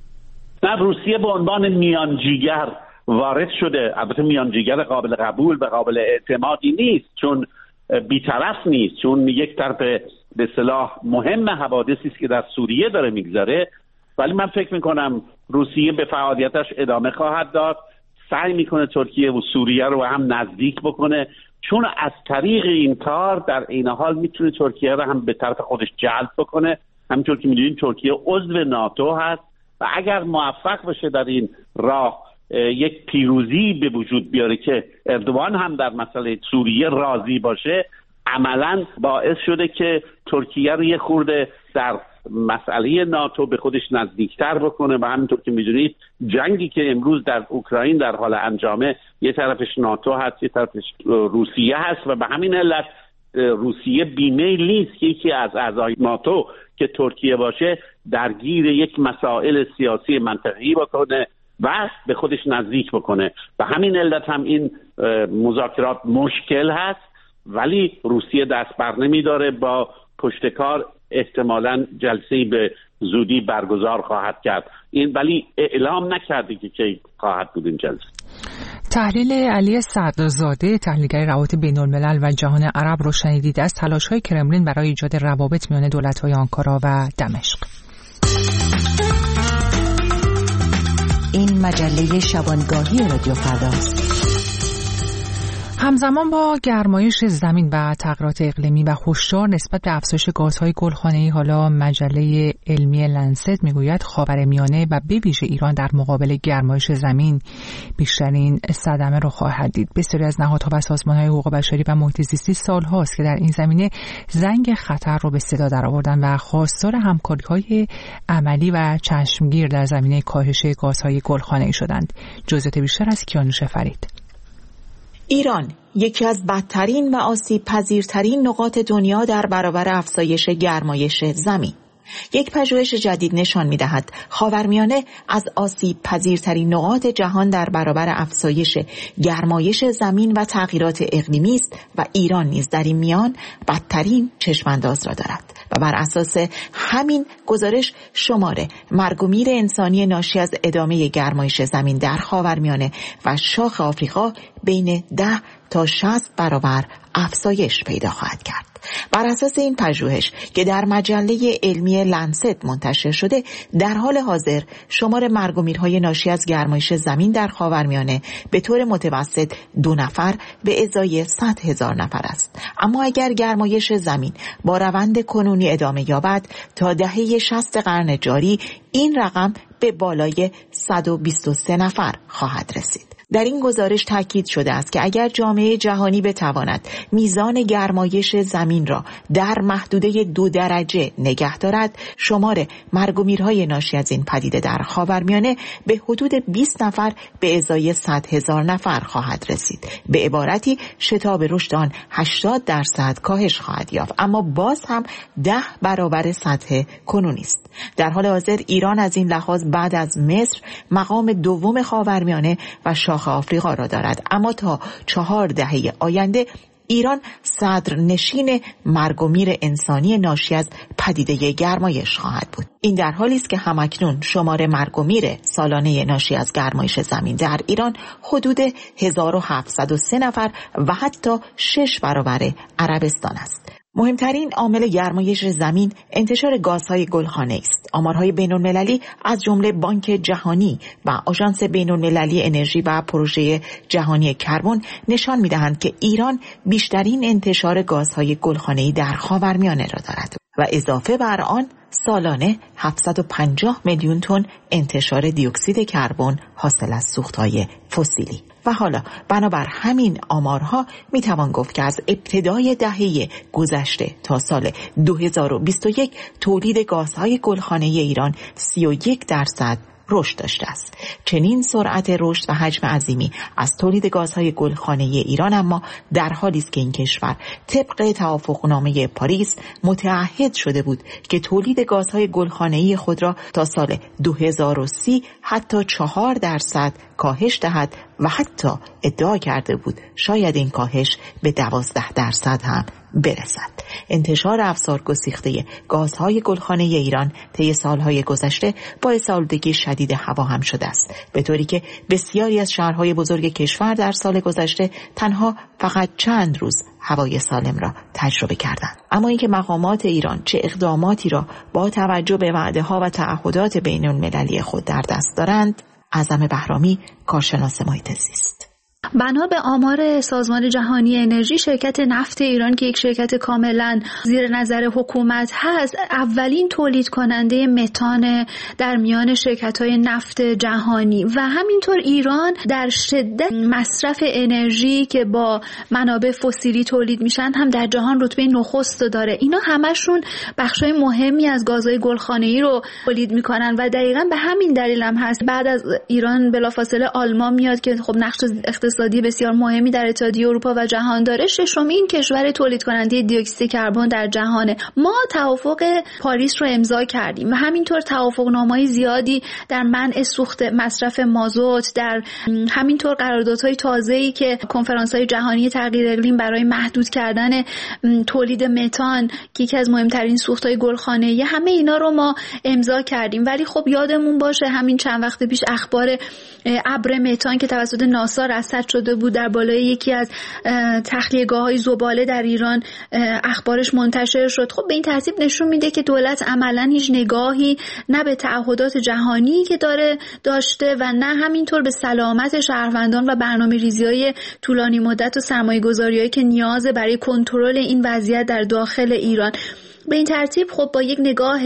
نه، روسیه به عنوان میانجیگر وارد شده. البته میانجیگر قابل قبول و قابل اعتمادی نیست، چون بی‌طرف نیست، چون یک طرف به اصطلاح مهم حوادثی است که در سوریه داره میگذره. ولی من فکر میکنم روسیه به فعالیتش ادامه خواهد داد، سعی میکنه ترکیه و سوریه رو هم نزدیک بکنه، چون از طریق این کار در این حال میتونه ترکیه رو هم به طرف خودش جلب بکنه. همینطور که میدونید ترکیه عضو ناتو هست و اگر موفق بشه در این راه یک پیروزی به وجود بیاره که اردوغان هم در مسئله سوریه راضی باشه، عملاً باعث شده که ترکیه رو یه خورده در مسئله ناتو به خودش نزدیکتر بکنه و همینطور که میدونید جنگی که امروز در اوکراین در حال انجامه، یه طرفش ناتو هست، یه طرفش روسیه هست و به همین علت روسیه بیمیل نیست که یکی از اعضای ناتو که ترکیه باشه درگیر یک مسائل سیاسی منطقه‌ای بکنه و به خودش نزدیک بکنه. و همین علت هم این مذاکرات مشکل هست، ولی روسیه دست بر نمی‌داره، با پشتکار احتمالاً جلسه‌ای به زودی برگزار خواهد کرد. این ولی اعلام نکرده که کی خواهد بود این جلسه. تحلیل علی صدرزاده، تحلیلگر روابط بین‌الملل و جهان عرب رو شنیدید از تلاش‌های کرملین برای ایجاد روابط میان دولت‌های آنکارا و دمشق. این مجله شبانگاهی رادیو فرداست. همزمان با گرمایش زمین و تغییرات اقلیمی و هشدار نسبت به افزایش گازهای گلخانه‌ای، حالا مجله علمی لنست میگوید خاورمیانه و به ویژه ایران در مقابل گرمایش زمین بیشترین صدمه را خواهد دید. بسیاری از نهادها و سازمان‌های حقوق بشری و محیط زیستی سال‌هاست که در این زمینه زنگ خطر را به صدا درآوردند و خواستار همکاری‌های عملی و چشمگیر در زمینه کاهش گازهای گلخانه‌ای شدند. جزئیات بیشتر از کیانوش فرید. ایران یکی از بدترین و آسیب پذیرترین نقاط دنیا در برابر افزایش گرمایش زمین. یک پژوهش جدید نشان می‌دهد خاورمیانه از آسیب پذیرترین نقاط جهان در برابر افزایش گرمایش زمین و تغییرات اقلیمی است و ایران نیز در این میان بدترین چشمانداز را دارد. و بر اساس همین گزارش شماره مرگ و میر انسانی ناشی از ادامه گرمایش زمین در خاورمیانه و شاخ آفریقا بین ده تا شصت برابر افزایش پیدا خواهد کرد. بر اساس این پژوهش که در مجله علمی لنست منتشر شده، در حال حاضر شمار مرگ و میرهای ناشی از گرمایش زمین در خاورمیانه به طور متوسط دو نفر به ازای صد هزار نفر است. اما اگر گرمایش زمین با روند کنونی ادامه یابد، تا دهه شصت قرن جاری این رقم به بالای صد و بیست و سه نفر خواهد رسید. در این گزارش تاکید شده است که اگر جامعه جهانی بتواند میزان گرمایش زمین را در محدوده دو درجه نگه دارد، شمار مرگ و میرهای ناشی از این پدیده در خاورمیانه به حدود بیست نفر به ازای صد هزار نفر خواهد رسید. به عبارتی شتاب رشد آن هشتاد درصد کاهش خواهد یافت، اما باز هم ده برابر سطح کنونی است. در حال حاضر ایران از این لحاظ بعد از مصر مقام دوم خاورمیانه و شاخ آفریقا را دارد، اما تا چهار دهه آینده ایران صدر نشین مرگ و میر انسانی ناشی از پدیده گرمایش خواهد بود. این در حالی است که همکنون شمار مرگ و میر سالانه ناشی از گرمایش زمین در ایران حدود هزار و هفتصد و سه نفر و حتی شش برابر عربستان است. مهمترین عامل گرمایش زمین انتشار گازهای گلخانه‌ای است. آمارهای بین‌المللی از جمله بانک جهانی و آژانس بین‌المللی انرژی و پروژه جهانی کربن نشان می‌دهند که ایران بیشترین انتشار گازهای گلخانه‌ای در خاورمیانه را دارد و اضافه بر آن سالانه هفتصد و پنجاه میلیون تن انتشار دی اکسید کربن حاصل از سوخت‌های فسیلی. و حالا بنابر همین آمارها میتوان گفت که از ابتدای دهه گذشته تا سال دو هزار و بیست و یک تولید گازهای گلخانه‌ای ایران سی و یک درصد رشد داشته است. چنین سرعت رشد و حجم عظیمی از تولید گازهای گلخانه‌ای ایران اما در حالی است که این کشور طبق توافقنامه پاریس متعهد شده بود که تولید گازهای گلخانه‌ای خود را تا سال دو هزار و سی حتی چهار درصد کاهش دهد و حتی ادعا کرده بود شاید این کاهش به دوازده درصد هم برسد. انتشار افزار گسیخته گازهای گلخانه ایران طی سالهای گذشته باعث آلودگی شدید هوا هم شده است، به طوری که بسیاری از شهرهای بزرگ کشور در سال گذشته تنها فقط چند روز هوای سالم را تجربه کردند. اما اینکه مقامات ایران چه اقداماتی را با توجه به وعده‌ها و تعهدات بین المللی خود در دست دارند، اعظم بهرامی، کارشناس محیط زیست: بنا به آمار سازمان جهانی انرژی، شرکت نفت ایران که یک شرکت کاملا زیر نظر حکومت هست، اولین تولید کننده متان در میان شرکت‌های نفت جهانی و همینطور ایران در شدت مصرف انرژی که با منابع فسیلی تولید میشن هم در جهان رتبه نخست داره. اینا همشون بخشای مهمی از گازهای گلخانه‌ای رو تولید میکنن و دقیقاً به همین دلیل هم هست بعد از ایران بلافاصله آلمان میاد که خب نقش اقتصادی بسیار مهمی در اتحادیه اروپا و جهان داره. ششمین کشور تولید کننده دی اکسید کربن در جهانه. ما توافق پاریس رو امضا کردیم و همینطور توافقنامه‌های زیادی در منع سوخت مصرف مازوت، در همینطور قراردادهای تازه‌ای که کنفرانس‌های جهانی تغییر اقلیم برای محدود کردن تولید متان که یکی از مهمترین سوخت‌های گلخانه‌ای، همه اینا رو ما امضا کردیم. ولی خب یادمون باشه همین چند وقت پیش اخبار ابر متان که توسط ناسا رصد شده بود در بالای یکی از تخلیه‌گاه‌های زباله در ایران اخبارش منتشر شد. خب به این ترتیب نشون میده که دولت عملاً هیچ نگاهی نه به تعهدات جهانی که داره داشته و نه همینطور به سلامت شهروندان و برنامه‌ریزی‌های طولانی مدت و سرمایه‌گذاری‌هایی که نیازه برای کنترل این وضعیت در داخل ایران. به این ترتیب خب با یک نگاه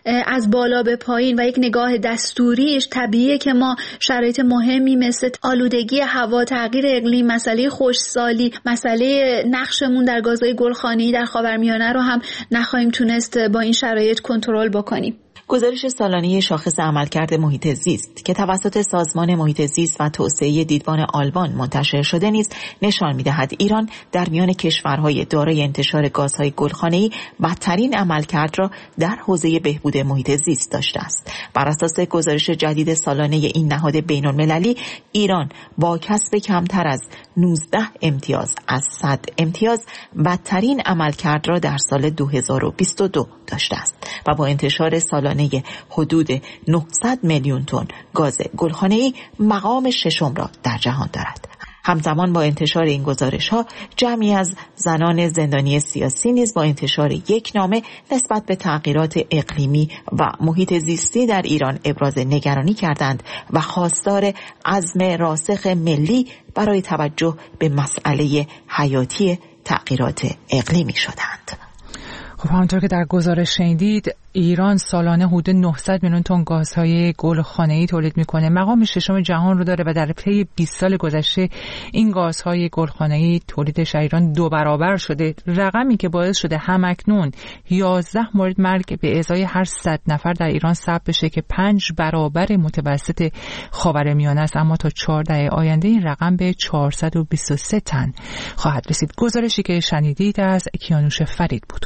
از بالا به پایین و یک نگاه دستوریش طبیعیه که ما شرایط مهمی مثل آلودگی هوا، تغییر اقلیم، مسئله خشکسالی، مسئله نقشمون در گازهای گلخانه‌ای در خاورمیانه رو هم نخواهیم تونست با این شرایط کنترل بکنیم. گزارش سالانه شاخص عملکرد محیط زیست که توسط سازمان محیط زیست و توسعه دیدبان آلمان منتشر شده نیز نشان می‌دهد ایران در میان کشورهای دارای انتشار گازهای گلخانه‌ای بدترین عملکرد را در حوزه بهبود محیط زیست داشته است. بر اساس گزارش جدید سالانه این نهاد بین‌المللی، ایران با کسب کمتر از نوزده امتیاز از صد امتیاز بدترین عملکرد را در سال دو هزار و بیست و دو داشته است و با انتشار سالانه حدود نهصد میلیون تن گاز گلخانه‌ای مقام ششم را در جهان دارد. همزمان با انتشار این گزارش‌ها، جمعی از زنان زندانی سیاسی نیز با انتشار یک نامه نسبت به تغییرات اقلیمی و محیط زیستی در ایران ابراز نگرانی کردند و خواستار عزم راسخ ملی برای توجه به مسئله حیاتی تغییرات اقلیمی شدند. خب همونطور که در گزارش شنیدید، ایران سالانه حدود نهصد میلیون تن گازهای گلخانه‌ای تولید میکنه. مقام ششم جهان رو داره و در طی بیست سال گذشته این گازهای گلخانه‌ای تولیدش در ایران دو برابر شده، رقمی که باعث شده همکنون یازده مورد مرگ به ازای هر صد نفر در ایران ثبت بشه که پنج برابر متوسط خاورمیانه است. اما تا چهار دهه آینده این رقم به چهارصد و بیست و سه تن خواهد رسید. گزارشی که شنیدید از کیانوش فرید بود.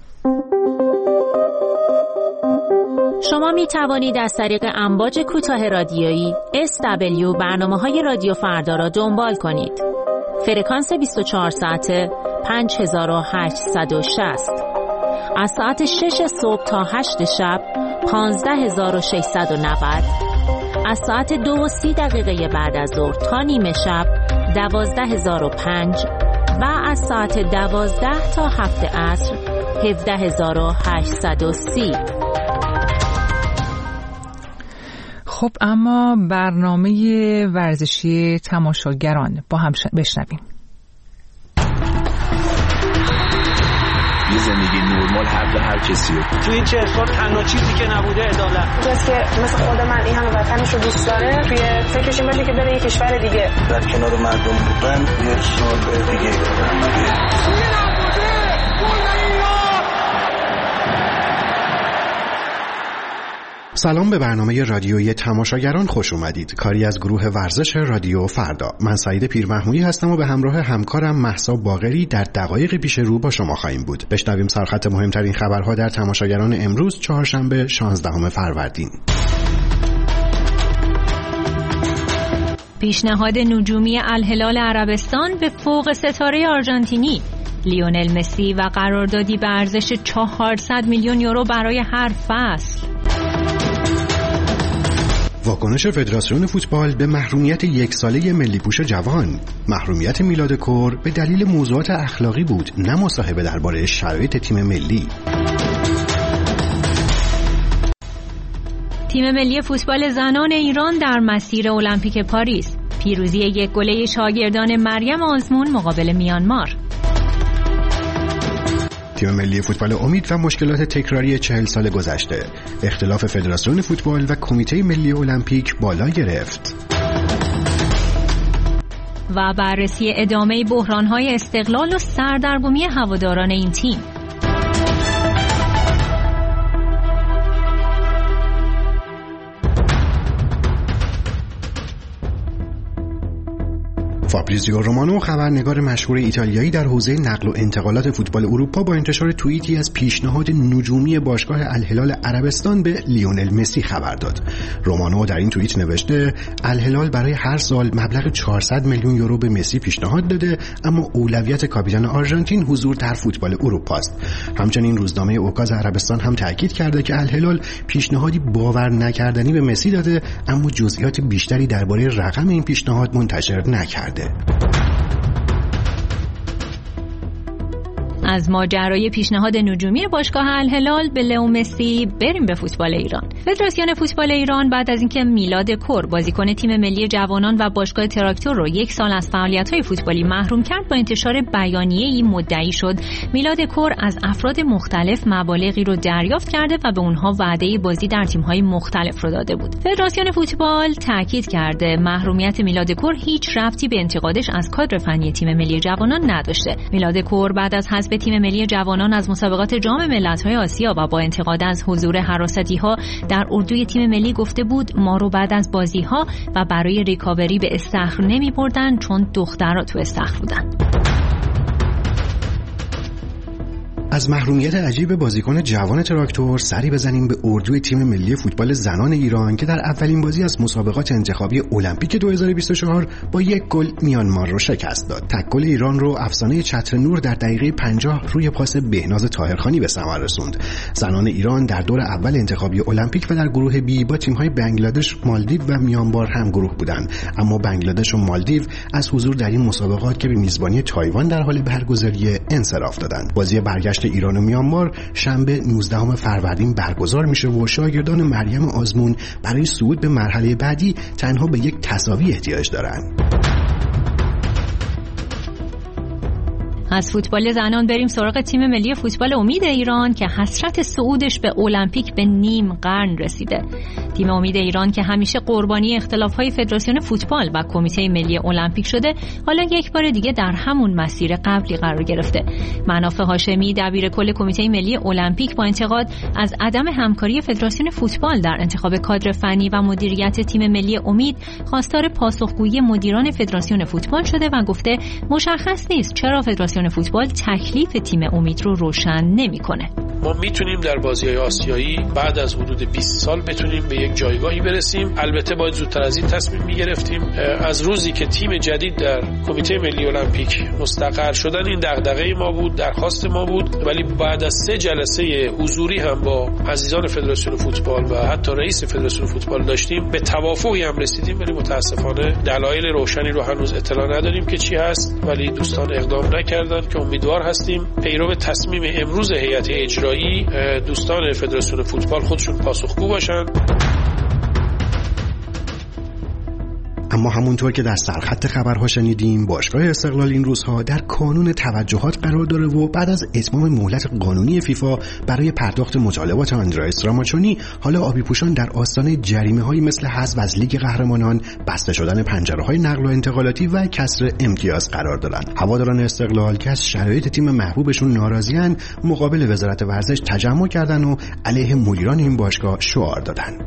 شما می توانید از طریق امواج کوتاه رادیویی اس دبلیو برنامه‌های رادیو فردا را دنبال کنید. فرکانس بیست و چهار ساعته پنج هزار و هشتصد و شصت. از ساعت شش صبح تا هشت شب پانزده هزار و ششصد و نود. از ساعت دو و سی دقیقه بعد از ظهر تا نیمه شب دوازده هزار و پنج و از ساعت دوازده تا هفت عصر هفده هزار و هشتصد و سی. خب اما برنامه ورزشی تماشاگران با هم بشنویم. یه زندگی نرمال حق هر کسیه. تو این چهل سال تنها چیزی که نبوده عدالت. کسی که مثل خود من این همه وطنش رو دوست داره توی فکرش این باشه که بره یه کشور دیگه. در کنار مردم بودن یه سال دیگه دارم. سلام به برنامه رادیویی تماشاگران خوش اومدید. کاری از گروه ورزش رادیو فردا. من سعید پیرمحمودی هستم و به همراه همکارم مهسا باقری در دقایق پیش رو با شما خواهیم بود. بشنویم سرخط مهمترین خبرها در تماشاگران امروز چهارشنبه شانزدهم فروردین. پیشنهاد نجومی الهلال عربستان به فوق ستاره آرژانتینی لیونل مسی و قراردادی به ارزش چهارصد میلیون یورو برای هر فصل. واکنش فدراسیون فوتبال به محرومیت یک ساله ملی پوش جوان. محرومیت میلاد کور به دلیل موضوعات اخلاقی بود، نه مصاحبه درباره شرایط تیم ملی. تیم ملی فوتبال زنان ایران در مسیر المپیک پاریس. پیروزی یک گله شاگردان مریم آزمون مقابل میانمار. تیم ملی فوتبال امید و مشکلات تکراری چهل سال گذشته. اختلاف فدراسیون فوتبال و کمیته ملی المپیک بالا گرفت. و بررسی ادامه بحران‌های استقلال و سردرگمی هواداران این تیم. فابریزیو رومانو، خبرنگار مشهور ایتالیایی در حوزه نقل و انتقالات فوتبال اروپا، با انتشار توییتی از پیشنهاد نجومی باشگاه الهلال عربستان به لیونل مسی خبر داد. رومانو در این توییت نوشته الهلال برای هر سال مبلغ چهارصد میلیون یورو به مسی پیشنهاد داده، اما اولویت کاپیتان آرژانتین حضور در فوتبال اروپا است. همچنین روزنامه اوکاز عربستان هم تاکید کرده که الهلال پیشنهادی باور نکردنی به مسی داده، اما جزئیات بیشتری درباره رقم این پیشنهاد منتشر نکرده. از ماجرای پیشنهاد نجومی باشگاه الهلال به لئو مسی بریم به فوتبال ایران. فدراسیون فوتبال ایران بعد از اینکه میلاد کور بازیکن تیم ملی جوانان و باشگاه تراکتور رو یک سال از فعالیت‌های فوتبالی محروم کرد، با انتشار بیانیه‌ای مدعی شد میلاد کور از افراد مختلف مبالغی رو دریافت کرده و به اونها وعده بازی در تیم‌های مختلف رو داده بود. فدراسیون فوتبال تاکید کرده محرومیت میلاد کور هیچ ربطی به انتقادش از کادر فنی تیم ملی جوانان نداشته. میلاد کور بعد از حذف تیم ملی جوانان از مسابقات جام ملت‌های آسیا و با انتقاد از حضور حراسی‌ها در اردوی تیم ملی گفته بود ما رو بعد از بازی‌ها و برای ریکاوری به استخر نمی‌بردن چون دخترها تو استخر بودن. از محرومیت عجیب بازیکن جوان تراکتور سری بزنیم به اردوی تیم ملی فوتبال زنان ایران که در اولین بازی از مسابقات انتخابی المپیک دو هزار و بیست و چهار با یک گل میانمار رو شکست داد. تک گل ایران رو افسانه چتر نور در دقیقه پنجاه روی پاس بهناز طاهرخانی به ثمر رسوند. زنان ایران در دور اول انتخابی المپیک و در گروه بی با تیم‌های بنگلادش، مالدیو و میانمار هم گروه بودند، اما بنگلادش و مالدیو از حضور در این مسابقات که به میزبانی تایوان در حال برگزاری انصراف دادند. بازی برگشت ایران و میانمار شنبه نوزدهم فروردین برگزار میشه و شاگردان مریم آزمون برای صعود به مرحله بعدی تنها به یک تساوی احتیاج دارند. از فوتبال زنان بریم سراغ تیم ملی فوتبال امید ایران که حسرت صعودش به المپیک به نیم قرن رسیده. تیم امید ایران که همیشه قربانی اختلاف‌های فدراسیون فوتبال و کمیته ملی المپیک شده، حالا یک بار دیگه در همون مسیر قبلی قرار گرفته. منافع هاشمی، دبیر کل کمیته ملی المپیک، با انتقاد از عدم همکاری فدراسیون فوتبال در انتخاب کادر فنی و مدیریت تیم ملی امید، خواستار پاسخگویی مدیران فدراسیون فوتبال شده و گفته مشخص نیست چرا فدراسیون فوتبال تکلیف تیم امید رو روشن نمی‌کنه. ما میتونیم در بازی‌های آسیایی بعد از حدود بیست سال بتونیم به یک جایگاهی برسیم. البته باید زودتر از این تصمیم می‌گرفتیم. از روزی که تیم جدید در کمیته ملی المپیک مستقر شدن، این دغدغه ما بود، درخواست ما بود، ولی بعد از سه جلسه حضوری هم با عزیزان فدراسیون فوتبال و حتی رئیس فدراسیون فوتبال داشتیم، به توافقی هم رسیدیم، ولی متاسفانه دلایل روشنی رو هنوز اطلاع نداریم که چی هست، ولی دوستان اقدام نکردن که امیدوار هستیم پیرو تصمیم امروز هیئت اجرایی دوستان فدراسیون فوتبال خودشون پاسخگو باشن. اما همونطور که در سرخط خبرها شنیدیم، باشگاه استقلال این روزها در کانون توجهات قرار داره و بعد از اتمام مهلت قانونی فیفا برای پرداخت مطالبات آندرائیس راماچونی، حالا آبی پوشان در آستانه جریمه‌هایی مثل حذف از لیگ قهرمانان، بسته شدن پنجره‌های نقل و انتقالاتی و کسر امتیاز قرار دارند. هواداران استقلال که از شرایط تیم محبوبشون ناراضی‌اند، مقابل وزارت ورزش تجمع کردن و علیه مدیران این باشگاه شعار دادن.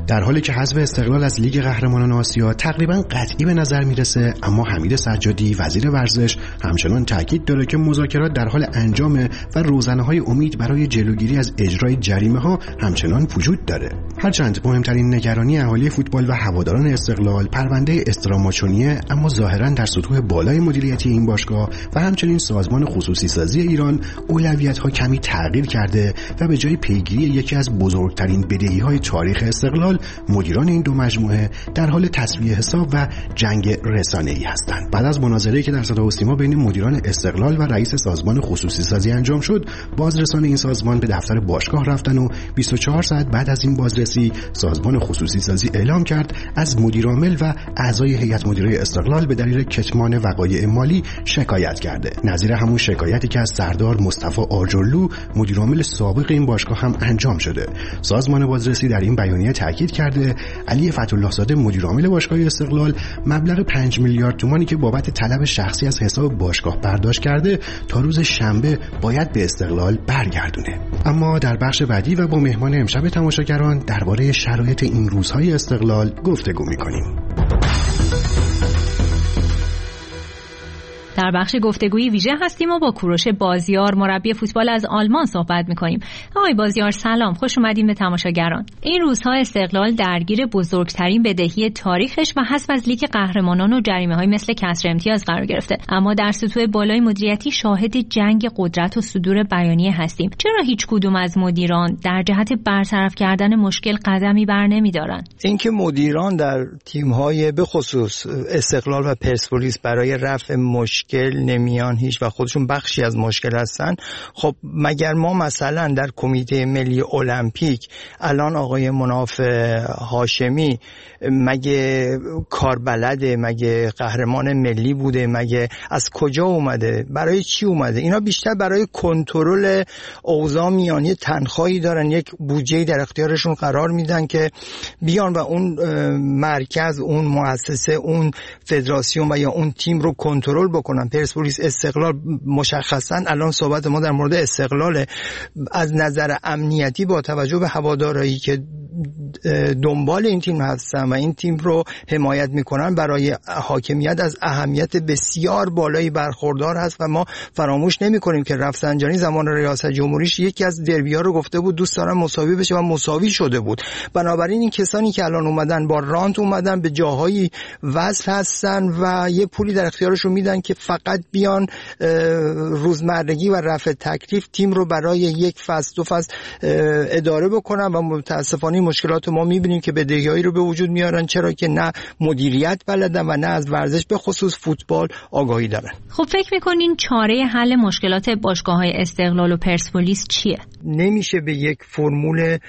در حالی که حذف استقلال از لیگ قهرمانان آسیا تقریبا قطعی به نظر میرسه، اما حمید سجادی وزیر ورزش همچنان تاکید داره که مذاکرات در حال انجامه و روزنه‌های امید برای جلوگیری از اجرای جریمه‌ها همچنان وجود داره. هرچند مهمترین نگرانی اهالی فوتبال و هواداران استقلال پرونده استراماچونیه، اما ظاهراً در سطوح بالای مدیریتی این باشگاه و همچنین سازمان خصوصی سازی ایران اولویت‌ها کمی تغییر کرده و به جای پیگیری یکی از بزرگترین بدهی‌های تاریخ استقلال، مدیران این دو مجموعه در حال تسویه حساب و جنگ رسانه‌ای هستند. بعد از مناظره‌ای که در صدا و سیما بین مدیران استقلال و رئیس سازمان خصوصی سازی انجام شد، بازرسان این سازمان به دفتر باشگاه رفتن و بیست و چهار ساعت بعد از این بازرسی سازمان خصوصی سازی اعلام کرد از مدیرعامل و اعضای هیئت مدیره استقلال به دلیل کتمان وقایع مالی شکایت کرده. نظیر همون شکایتی که از سردار مصطفی آجرلو مدیرعامل سابق این باشگاه هم انجام شده. سازمان بازرسی در این بیانیه تاکید کرده علی فتح‌الله زاده مدیرعامل باشگاه استقلال مبلغ پنج میلیارد تومانی که بابت طلب شخصی از حساب باشگاه برداشت کرده تا روز شنبه باید به استقلال برگردونه. اما در بخش بعدی و با مهمان امشب تماشاگران درباره شرایط این روزهای استقلال گفتگو می‌کنیم. در بخش گفتگویی ویژه هستیم و با کوروش بازیار مربی فوتبال از آلمان صحبت می‌کنیم. آقای بازیار سلام، خوش اومدین به تماشاگران. این روزها استقلال درگیر بزرگترین بدهی تاریخش و حذف از لیگ قهرمانان و جریمه‌های مثل کسر امتیاز قرار گرفته. اما در سطوح بالای مدیریتی شاهد جنگ قدرت و صدور بیانیه هستیم. چرا هیچ کدوم از مدیران در جهت برطرف کردن مشکل قدمی بر نمی‌دارن؟ اینکه مدیران در تیم‌های به خصوص استقلال و پرسپولیس برای رفع مشکل مشکل نمیان هیچ و خودشون بخشی از مشکل هستن. خب مگر ما مثلا در کمیته ملی المپیک الان آقای مناف هاشمی مگه کاربلده، مگه قهرمان ملی بوده، مگه از کجا اومده، برای چی اومده؟ اینا بیشتر برای کنترل اوضاع میان، یه تنخواهی دارن، یک بودجه در اختیارشون قرار میدن که بیان و اون مرکز، اون مؤسسه، اون فدراسیون و یا اون تیم رو کنترل بکنن. پرسپولیس، استقلال مشخصا الان صحبت ما در مورد استقلال از نظر امنیتی با توجه به هوادارایی که دنبال این تیم هستن و این تیم رو حمایت میکنن برای حاکمیت از اهمیت بسیار بالایی برخوردار هست و ما فراموش نمیکنیم که رفسنجانی زمان ریاست جمهوریش یکی از دربی‌ها رو گفته بود دوست دارم مساوی بشه و مساوی شده بود. بنابراین این کسانی که الان اومدن با رانت اومدن به جاهایی وصل هستن و یه پولی در اختیارشون میدن که فقط بیان روزمرگی و رفع تکلیف تیم رو برای یک فصل دو فصل اداره بکنن و متاسفانه مشکلات ما میبینیم که بدهیایی رو به وجود میارن، چرا که نه مدیریت بلدن و نه از ورزش به خصوص فوتبال آگاهی دارن. خب فکر میکنین چاره حل مشکلات باشگاه‌های استقلال و پرسپولیس چیه؟ نمیشه به یک فرمول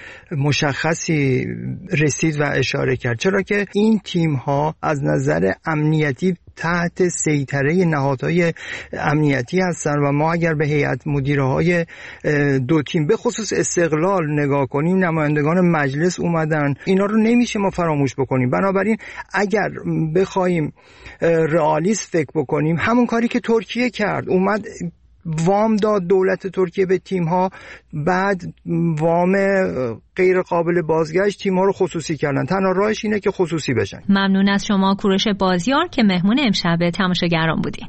مشخصی رسید و اشاره کرد، چرا که این تیم‌ها از نظر امنیتی تحت سیطره نهادهای امنیتی هستن و ما اگر به هیئت مدیرهای دو تیم به خصوص استقلال نگاه کنیم، نمایندگان مجلس اومدن، اینا رو نمیشه ما فراموش بکنیم. بنابراین اگر بخوایم رئالیست فکر بکنیم، همون کاری که ترکیه کرد، اومد وام داد دولت ترکیه به تیم‌ها، بعد وام غیر قابل بازگشت تیم‌ها رو خصوصی کردن. تنها راهش اینه که خصوصی بشن. ممنون از شما کوروش بازیار که مهمون امشب تماشاگران بودین.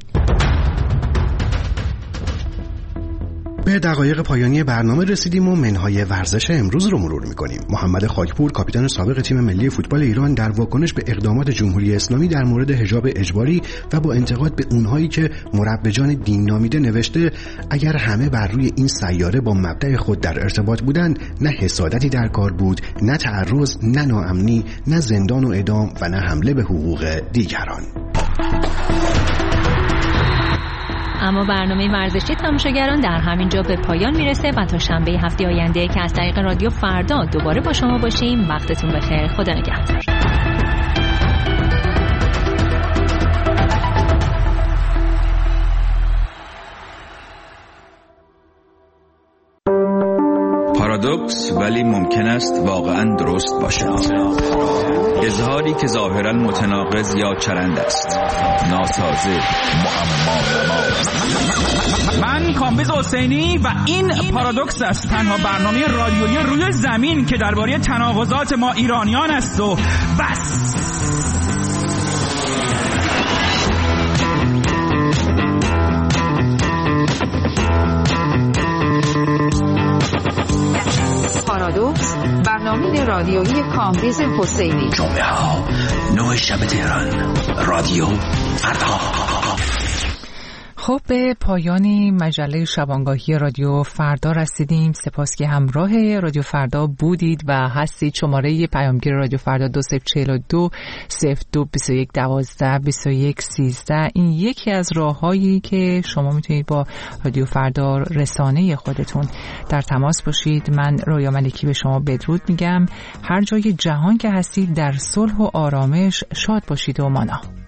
به دقایق پایانی برنامه رسیدیم و منهای ورزش امروز رو مرور می‌کنیم. محمد خاکپور کاپیتان سابق تیم ملی فوتبال ایران در واکنش به اقدامات جمهوری اسلامی در مورد حجاب اجباری و با انتقاد به اونهایی که مروجان دین نامیده نوشته اگر همه بر روی این سیاره با مبدأ خود در ارتباط بودند، نه حسادتی در کار بود، نه تعرض، نه ناامنی، نه زندان و اعدام و نه حمله به حقوق دیگران. اما برنامه ورزشی تماشاگران در همین جا به پایان میرسه و تا شنبه هفته آینده که از طریق رادیو فردا دوباره با شما باشیم. وقتتون بخیر. خدا نگهدار. پارادوکس ولی ممکن است واقعا درست باشد. اظهاری که ظاهرا متناقض یا چرند است، ناسازه، معما. من کامبیز حسینی و این پارادوکس است، تنها برنامه رادیویی روی زمین که درباره تناقضات ما ایرانیان است و بس. پارادوکس، برنامه رادیویی کامبیز حسینی. جمعه ها نه شب تهران، رادیو فردا. خب به پایان مجله شبانگاهی رادیو فردا رسیدیم. سپاس که همراه رادیو فردا بودید و هستید. شماره پیامگیر رادیو فردا دو صفر چهل و دو صفر دو بیست و یک دوازده بیست و یک سیزده. این یکی از راههایی که شما میتونید با رادیو فردا رسانه خودتون در تماس باشید. من رویا ملکی به شما بدرود میگم. هر جای جهان که هستید در صلح و آرامش شاد باشید و مانا.